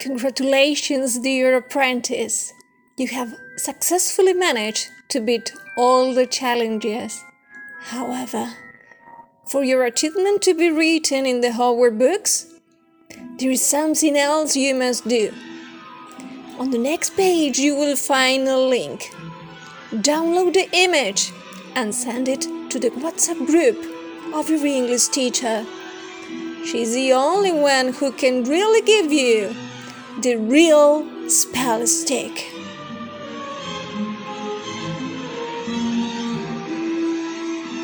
Congratulations, dear apprentice. You have successfully managed to beat all the challenges. However, for your achievement to be written in the Hogwarts books, there is something else you must do. On the next page you will find a link. Download the image and send it to the WhatsApp group of your English teacher. She's the only one who can really give you the real spell stick.